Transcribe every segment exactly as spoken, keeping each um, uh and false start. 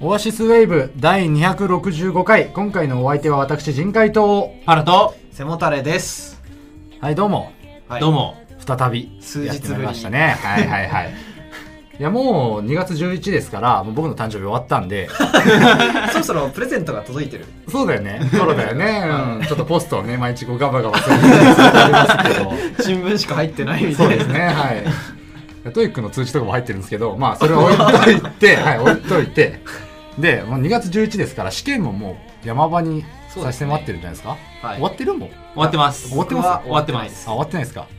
オアシスウェーブだいにひゃくろくじゅうごかい、今回のお相手は私人海と原と背もたれです。 はいどうも、 はい、 どうも再び数日ぶりやってまいりましたね。はいはいはいいやもうにがつじゅういちにちですから、もう僕の誕生日終わったんでそろそろプレゼントが届いてる。 そうだよね、そうだよね、うん、ちょっとポストをね毎日こうガバガバするありますけど新聞しか入ってないみたいな。 そうですね、はいトイックの通知とかも入ってるんですけど、まあそれは置いといてはい置いといてで、もうにがつじゅういちにちですから試験ももう山場に差し迫ってるんじゃないですか。 はい、 終わってるもん。 終わってます。 終わってます。 終わってます。 あ、終わってないですか。はい、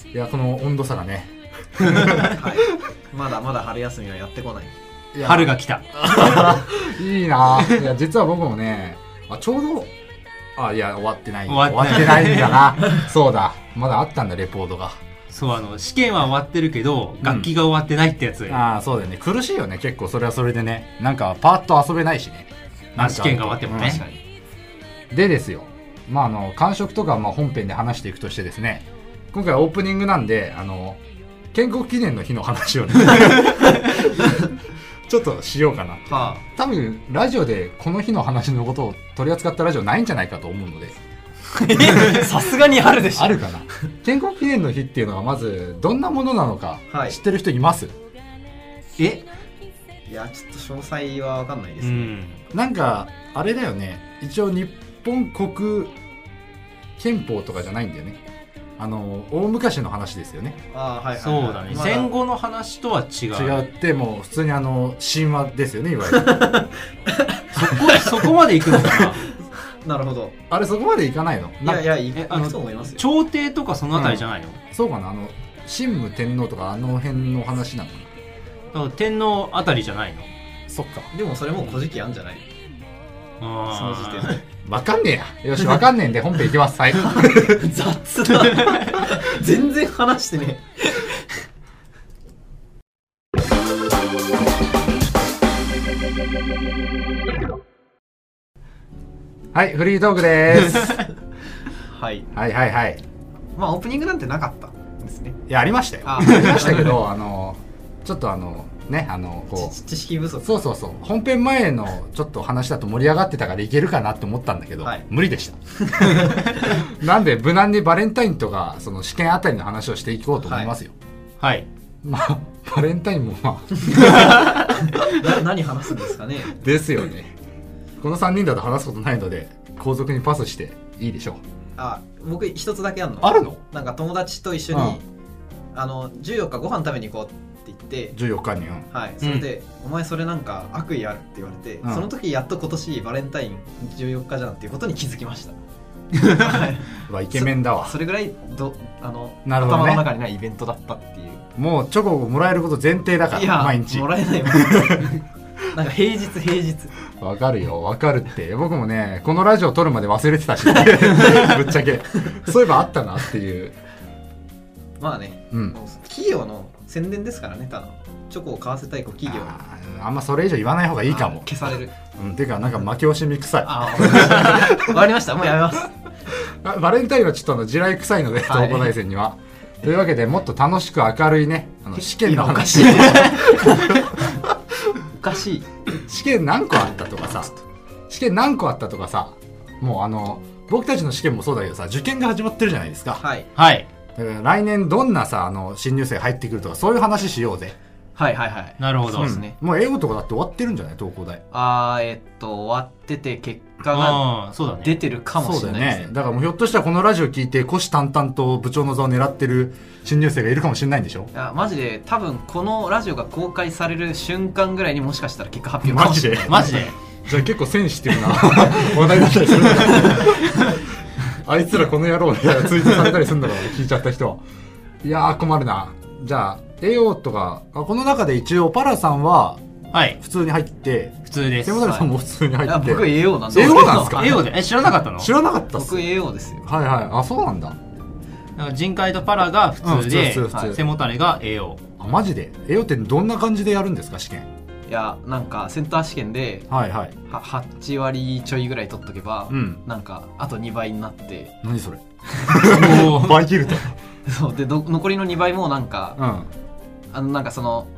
いやこの温度差がねはい、まだまだ春休みはやってこない。 いや春が来たいいないや実は僕もね、あちょうどあいや終わってない終わってない終わってないんだなそうだ、まだあったんだレポートが。 そう、あの試験は終わってるけど、うん、楽器が終わってないってやつ。 ああそうだよね、苦しいよね結構それはそれでね、なんかパーッと遊べないしね、 まあ、試験が終わってもね、確かに。でですよ、まああの感触とかまあ本編で話していくとしてですね、今回オープニングなんであの建国記念の日の話をねちょっとしようかな、はあ、多分ラジオでこの日の話のことを取り扱ったラジオないんじゃないかと思うのでさすがにあるでしょ。 あるかな。建国記念の日っていうのはまずどんなものなのか知ってる人います？はい、 えいやちょっと詳細は分かんないですね、うん、 なんかあれだよね、一応日本国憲法とかじゃないんだよね、あの大昔の話ですよね。 あ、はいはいはい、 そうだね、ま、戦後の話とは違う違ってもう普通にあの神話ですよね、いわゆるそこ、そこまで行くのかななるほど。 あれそこまでいかないの？ いやいやいくと思いますよ。 朝廷とかそのあたりじゃないの、 うん、そうかな、あの神武天皇とかあの辺の話なのかな。天皇あたりじゃないの？ そっか。 でもそれも古事記あんじゃない？あその時点でわかんねえや。よしわかんねえんで本編いきます。はい雑だ全然話してねはい、フリートークですはい、 はいはいはい。 まあオープニングなんてなかったんですね。 いやありましたよ。あ, ありましたけどあのちょっとあのねあのこう知識不足。 そうそうそう、本編前のちょっと話だと盛り上がってたからいけるかなって思ったんだけど、はい、無理でしたなんで無難にバレンタインとかその試験あたりの話をしていこうと思いますよ。 はい、はい、 まあバレンタインもまあ何話すんですかねですよね。このさんにんだと話すことないので後続にパスしていいでしょう。 あ、僕一つだけあるの。 あるの？ なんか友達と一緒に、うん、あのじゅうよっかご飯食べに行こうって言ってじゅうよっかに、うん、 はい、それで、うん、お前それなんか悪意あるって言われて、うん、その時やっと今年バレンタインじゅうよっかじゃんっていうことに気づきましたわイケメンだわ。 そ, それぐらいどあの、 なるほどね、 頭の中にないイベントだったっていう。 もうチョコをもらえること前提だから。 いや毎日もらえないわなんか平日平日わかるよわかるって。僕もねこのラジオ撮るまで忘れてたしぶっちゃけそういえばあったなっていう。 まあね、うん、企業の宣伝ですからね、ただチョコを買わせたい企業に あ, あんまそれ以上言わない方がいいかも。 消される、 うん、ていうかなんか負け惜しみ臭い。 あわかりました、もうやめますバレンタインはちょっとあの地雷臭いので、はい、東北大戦にはというわけでもっと楽しく明るいねあの試験の話おかしい試験何個あったとかさ試験何個あったとかさ、もうあの僕たちの試験もそうだけどさ、受験が始まってるじゃないですか。 はいはい。 だから来年どんなさあの新入生入ってくるとかそういう話しようぜ。 はいはいはい。 なるほど、 そうですね、もう英語とかだって終わってるんじゃない東工大。 あーえっと終わってて結果が出てるかもしれないですね。 そうだね。だからもうひょっとしたらこのラジオ聞いて虎視眈々と部長の座を狙ってる新入生がいるかもしれないんでしょ。 いやマジで多分このラジオが公開される瞬間ぐらいにもしかしたら結果発表かもしれない。 マジでマジでじゃあ結構センシティブな話題だったりするあいつらこの野郎でツイートされたりするんだから聞いちゃった人は。いやー困るな。じゃあ エーオー とかこの中で一応パラさんは普通に入って、はい、 普通です。 手元さんも普通に入って。 いや僕 エーオー なんです。 エーオー なんですか。 エーオー でえ知らなかったの？ 知らなかったっす。 僕 エーオー ですよ。 はいはい。あそうなんだ。 だから人海とパラが普通で、うん、普通背もたれが エーオー。 あマジで エーオー ってどんな感じでやるんですか試験。 いやなんかセンター試験で、はいはい、ははちわりちょいぐらい取っとけば、うん、なんかあとにばいになって。 何それもう倍切るとそうで残りのにばいもなんか、うん、あのなんかその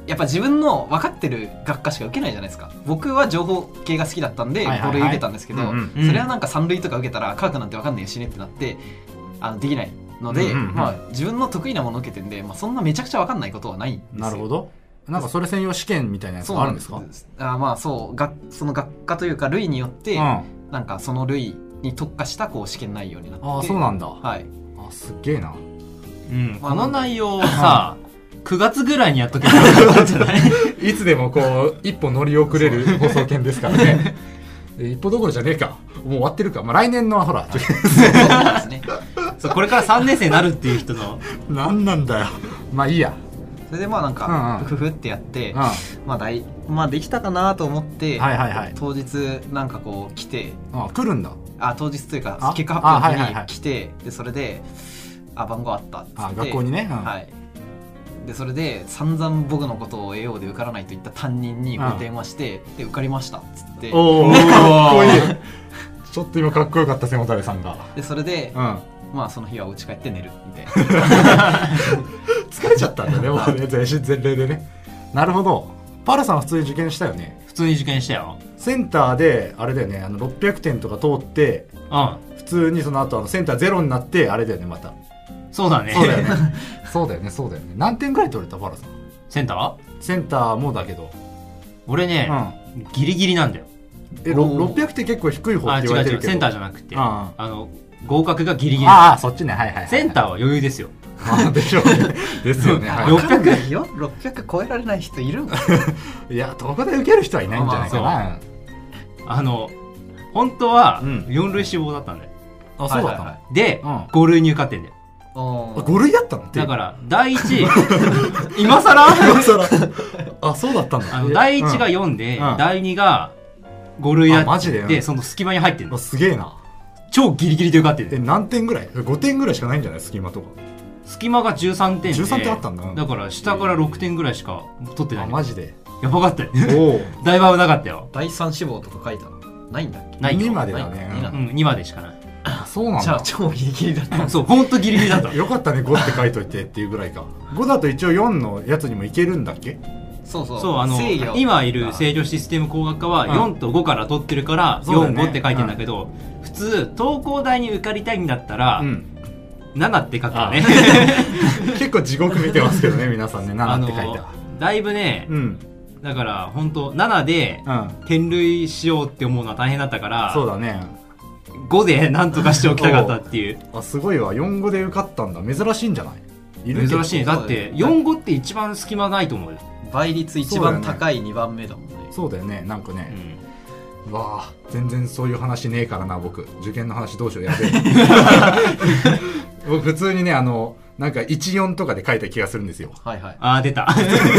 やっぱ自分の分かってる学科しか受けないじゃないですか。僕は情報系が好きだったんでご類受けたんですけど、それはなんかさん類とか受けたら科学なんて分かんないしねってなってあのできないので、うんうんうん、まあ、自分の得意なものを受けてんで、まあ、そんなめちゃくちゃ分かんないことはないんですよ。 なるほど。なんかそれ専用試験みたいなやつがあるんですか？ あまあそうがその学科というか類によって、うん、なんかその類に特化したこう試験内容になって。 ああそうなんだ。 はい。 あすっげえな。 うん、この内容をさくがつぐらいにやっとけばよかったんじゃない？ いつでもこう一歩乗り遅れる放送研ですからね。一歩どころじゃねえか。もう終わってるか。まあ来年のほら受験ですね。そうこれからさんねん生になるっていう人のなんなんだよ。まあいいや。 それでまあなんかふふってやって、うんうん、まあだいまあできたかなと思って、はいはいはい、当日なんかこう来て、 あ来るんだ。 あ当日というか結果発表の日に来て、はいはいはい、でそれであ番号あったっつって、 あ学校にね、うん、 はい。でそれで散々僕のことを エーオー で受からないと言った担任にお電話して、うん、で受かりましたっつって、 おおかっこいい。ちょっと今かっこよかった背もたれさんが。 でそれで、うん、まあその日はお家帰って寝るみたいな。疲れちゃったんだねもうね全身全霊でね。なるほど。パラさんは普通に受験したよね。 普通に受験したよ。 センターであれだよね、あのろっぴゃくてんとか通って、うん、普通にその後あのセンターゼロになってあれだよねまた。 そうだね。 そうだよね。そうだよね、そうだよね。何点ぐらい取れたパラさん？ センター？ センターもだけど。 俺ね、うん、ギリギリなんだよ。 え、ろっぴゃくって結構低い方って言われてるけど。 あ、違う違う、センターじゃなくて、あの合格がギリギリ。 ああ、そっちね、はいはい、はい。 センターは余裕ですよ。 あでしょうね。ですよね。 はい、ろっぴゃくよ、ろっぴゃく超えられない人いるんだ。 いや、どこで受ける人はいないんじゃないかな。まあ、 あの本当はよん類志望だったんだよ。 うん、あ、そうだったの。 で、うん、ご類に受かってんだよ。 ご類だったの？ だからだいいち今さら今さらあそうだったんだ。 あのだいいちがよんで、うん、だいにがご類だって、マジで、うん、その隙間に入ってんの。 すげえな。 超ギリギリで受かってる。 え何点ぐらい？ごてんぐらいしかないんじゃない？隙間とか。 隙間がじゅうさんてんでじゅうさんてんあったんだ。 だから下からろくてんぐらいしか取ってない。 あマジでやばかったよ。おだいぶ危なかったよ。 だいさん志望とか書いたのないんだっけ？ ないよ。 にまでだね。 うん、にまでしかない。 あそうなんだ。 じゃあ超ギリギリだった。 そうほんとギリギリだった。 よかったねごって書いといてっていうぐらいか。ごだと一応よんのやつにもいけるんだっけ？ そうそう。 そうあの今いる制御システム工学科はよんとごから取ってるからよん、ごって書いてんだけど、普通東工大に受かりたいんだったら、うん、ななって書くよね。 結構地獄見てますけどね皆さんね。ななって書いた。 だいぶね、うん、だから本当ななで転類しようって思うのは大変だったから、 そうだね。 ごでなんとかしておきたかったっていう。 あすごいわ。よん、ごで受かったんだ。珍しいんじゃない？ いる珍しい。だってよん、ごって一番隙間ないと思うよ。 倍率一番高いにばんめだもんね。 そうだよね。なんかね、うん、わあ全然そういう話ねえからな僕。受験の話どうしようやべえ。僕普通にねあのなんかいちよんとかで書いた気がするんですよ。 はいはい。 あー出た。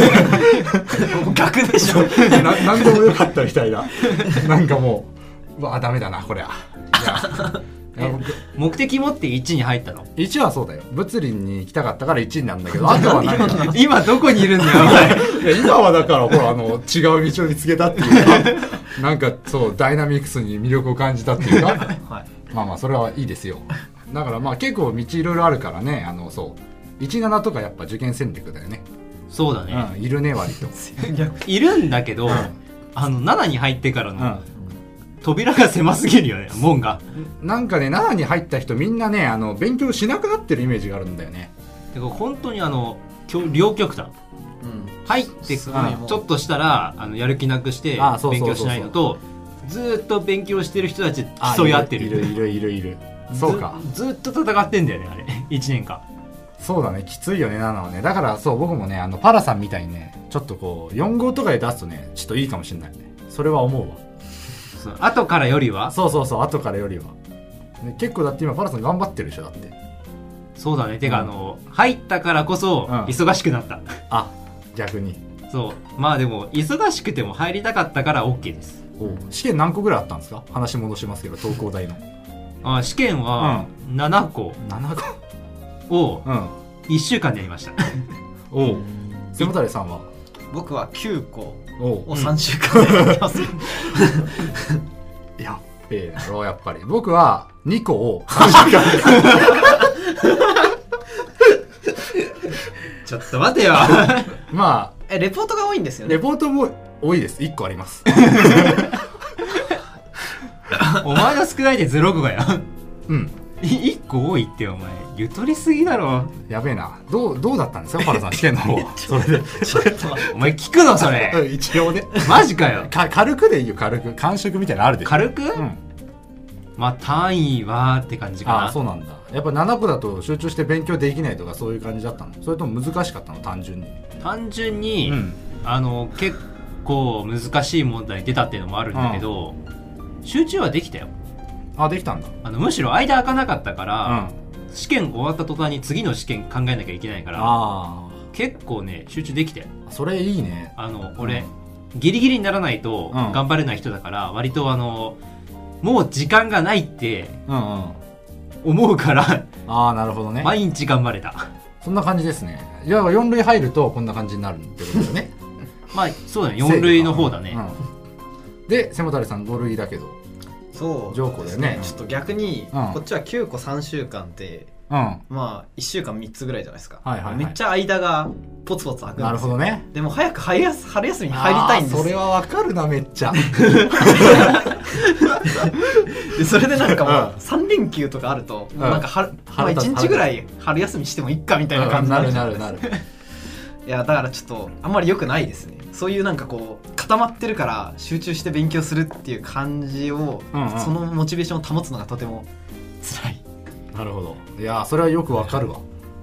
逆でしょ。 ななんでもよかったみたいな。なんかもううわあダメだなこれは。いや目的持っていちに入ったの？ いちはそうだよ。物理に行きたかったからいちになんだけど、あとは何？ 今どこにいるんだよ。 いや今はだからほらあの違う道を見つけたっていうか、なんかそうダイナミクスに魅力を感じたっていうか、はい、まあまあそれはいいですよ。だからまあ結構道いろいろあるからね、あのそうじゅうななとかやっぱ受験戦略だよね。 そうだね。 うん、いるね割と。 いるんだけど、うん、あのななに入ってからの。うん扉が狭すぎるよね門が。 なんかねななに入った人みんなねあの勉強しなくなってるイメージがあるんだよね。 てか本当にあの両極端、うん、入ってちょっとしたらあのやる気なくして勉強しないのとずっと勉強してる人たち競い合ってる。 いるいるいるいる。そうかず, ずっと戦ってんだよねあれいちねんかん。 そうだねきついよねななはね。だからそう僕もねあのパラさんみたいにねちょっとこうよん号とかで出すとねちょっといいかもしれないね。それは思うわ。 後からよりはそうそうそう後からよりは、ね、結構だって今パラさん頑張ってるでしょだって。 そうだね。てか、うん、あの入ったからこそ忙しくなった、うん、 あ逆にそうまあでも忙しくても入りたかったから OK です。 お試験何個ぐらいあったんですか？話戻しますけど東工大のあ試験はななこ、 うん、ななこをいっしゅうかんでやりました。 おお背もたれさんは？ 僕はきゅうこをさんしゅうかんでやります。 やっべえだろやっぱり。僕はにこをさんしゅうかんでちょっと待てよ。 まあえレポートが多いんですよね。 レポートも多いです。いっこありますお前の少ないでゼロ個がよ。 うんいっこ多いってお前ゆとりすぎだろ。 やべえな。どうどうだったんですかパラさん試験の方それでちょっと待ってお前聞くのそれ一応ねマジかよ。 か軽くでいいよ。軽く感触みたいなのあるでしょ。 軽く、 うん、 まあ単位はって感じかな。 ああそうなんだ。やっぱななこだと集中して勉強できないとかそういう感じだったの？それとも難しかったの？単純に単純に、 うん、あの結構難しい問題出たっていうのもあるんだけど、うん、集中はできたよ。 あできたんだ。 あのむしろ間空かなかったから、うん、試験終わった途端に次の試験考えなきゃいけないからあ結構ね集中できたよ。 それいいね。 あの俺、うん、ギリギリにならないと頑張れない人だから、うん、割とあのもう時間がないって思うから、うんうん、 ああなるほどね。 毎日頑張れた。 そんな感じですね。いやよん類入るとこんな感じになるってことだよねまあそうだねよん類の方だね、 うん、で背もたれさんご類だけどそう上皇だよね。 ちょっと逆に、うん、こっちはきゅうこさんしゅうかんって、うん、まあいっしゅうかんみっつぐらいじゃないですか、はいはいはい、めっちゃ間がポツポツ空くんですよ。 なるほどね。 でも早く春休春休みに入りたいんですよ。 それはわかるなめっちゃでそれでなんかもうさん連休とかあると、うん、なんか春、まあ、いちにちぐらい春休みしてもいっかみたいな感じになるじゃないですか、うん、なるなるなるいやだからちょっとあんまり良くないですね。そういうなんかこう固まってるから集中して勉強するっていう感じを、うんうん、そのモチベーションを保つのがとても辛い。 なるほど。いやそれはよくわかるわ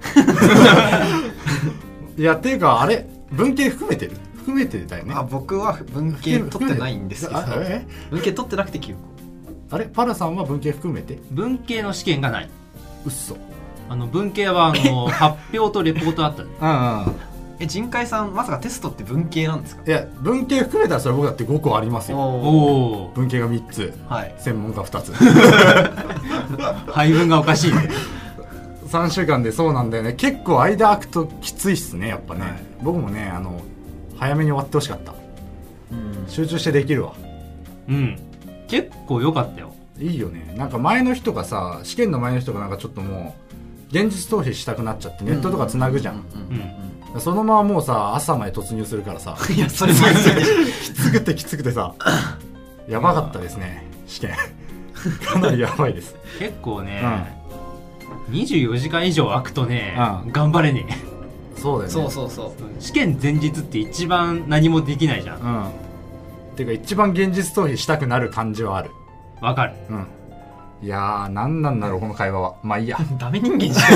いやっていうかあれ文系含めてる含めてたよね。 あ僕は文系取ってないんですけど文系取ってなくてきゅうこ。あれパラさんは文系含めて？ 文系の試験がない。 うっそ。 あの文系はあの発表とレポートあった、ね、 うんうんえ陣海さんまさかテストって文系なんですか？ いや文系含めたらそれ僕だってごこありますよ。お文系がみっつ、はい、専門がふたつ配分がおかしいねさんしゅうかんでそうなんだよね。結構間空くときついっすねやっぱね、はい、僕もねあの早めに終わってほしかった、うん、集中してできるわ。 うん結構良かったよ。 いいよね。なんか前の人がさ試験の前の人がなんかちょっともう現実逃避したくなっちゃってネットとかつなぐじゃん。そのままもうさ朝まで突入するからさいやそれまずいきつくてきつくてさやばかったですね試験かなりやばいです。 結構ね、うん、にじゅうよじかん以上空くとね、うん、頑張れねえ。そうだよね。 そうそうそう試験前日って一番何もできないじゃん、うん、 てか一番現実逃避したくなる感じはある。 わかる、 うん、いやー何なんだろうこの会話は。まあいいやダメ人間じゃん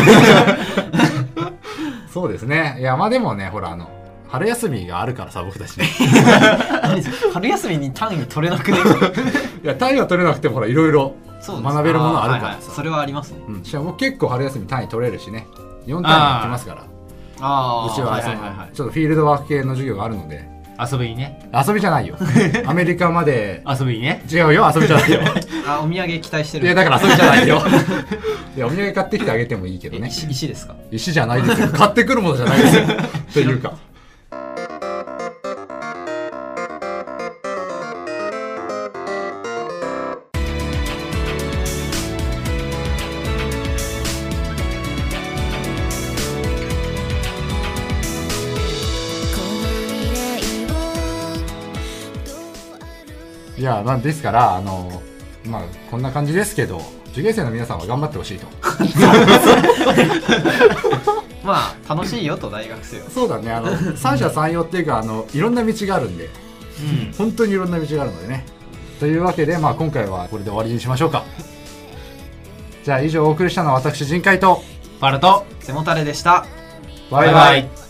そうですね。いやまあでもねほらあの春休みがあるからさ僕たちね春休みに単位取れなくねいや単位は取れなくてもほらいろいろ学べるものあるからさ、はいはい、 それはありますね、 うん、しかも僕結構春休み単位取れるしねよん単位やってますから。あうちはその、はいはいはい、ちょっとフィールドワーク系の授業があるので遊びにね。 遊びじゃないよアメリカまで遊びにね。 違うよ遊びじゃないよあお土産期待してる。 いやだから遊びじゃないよいやお土産買ってきてあげてもいいけどね。 石, 石ですか？ 石じゃないですよ買ってくるものじゃないですよというかいやまあですからあのまあこんな感じですけど受験生の皆さんは頑張ってほしいとまあ楽しいよと大学生は。 そうだねあの三者三様っていうかあのいろんな道があるんで、うん、本当にいろんな道があるのでね。というわけでまあ今回はこれで終わりにしましょうか。じゃあ以上お送りしたのは私陣海とパラと背もたれでした。 バイバイ。